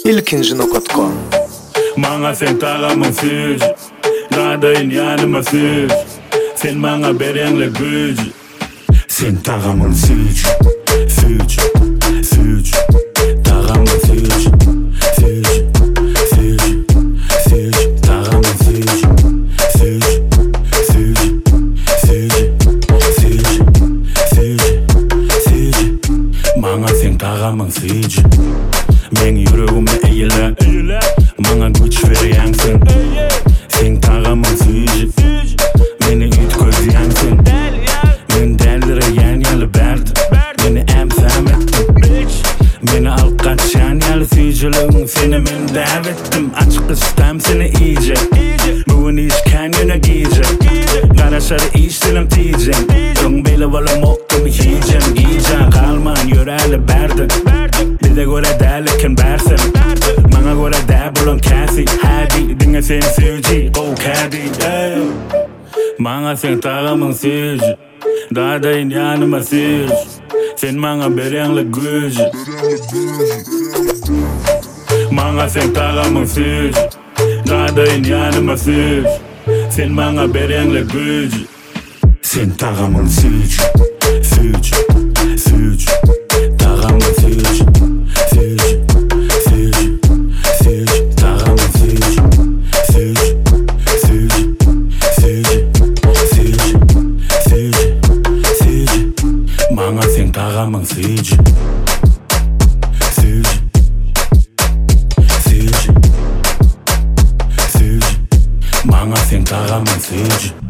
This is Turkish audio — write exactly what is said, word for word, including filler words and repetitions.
ilkinci nokta com. Manga sentaga mafuz, nada inyana mafuz. Sen manga bereng le guj. Sentaga mafuz, fuj, fuj. Taga mafuz, fuj, fuj, fuj. Taga mafuz, fuj, fuj, fuj, fuj, fuj, fuj. Manga sentaga mafuz. Men yüreğime eğiler, bana güç veriyorsun. Sen tağımın fücü, beni üt gözüyorsun. Ben delire yan yalı berdim, beni emsam ettim. Beni al kaçan yalı fücülüğün, seni ben davettim. Açık istem seni iyice, bugün işken yöne giyecek. Karaşarı işlerim diyeceğim, yok böyle valla moktumu yiyeceğim. Giyeceğim kalman yöreli berdim. Bize göre derliken bersin, bana göre der bulun kasi. Hadi dinle sen fücü, go kadi. Bana sen tağımın fücü, daha da yanıma fücü. Sen bana berenle gücü. Bana sen tağımın fücü, daha da yanıma fücü. Sen bana berenle gücü. Sen tağımın fücü, fücü, fücü. Tağımın fücü, fücü, fücü, fücü. Tağımın fücü, fücü, fücü, fücü, fücü, fücü, fücü. Bana sen tağımın fücü, fücü, fücü, fücü. Bana sen tağımın fücü.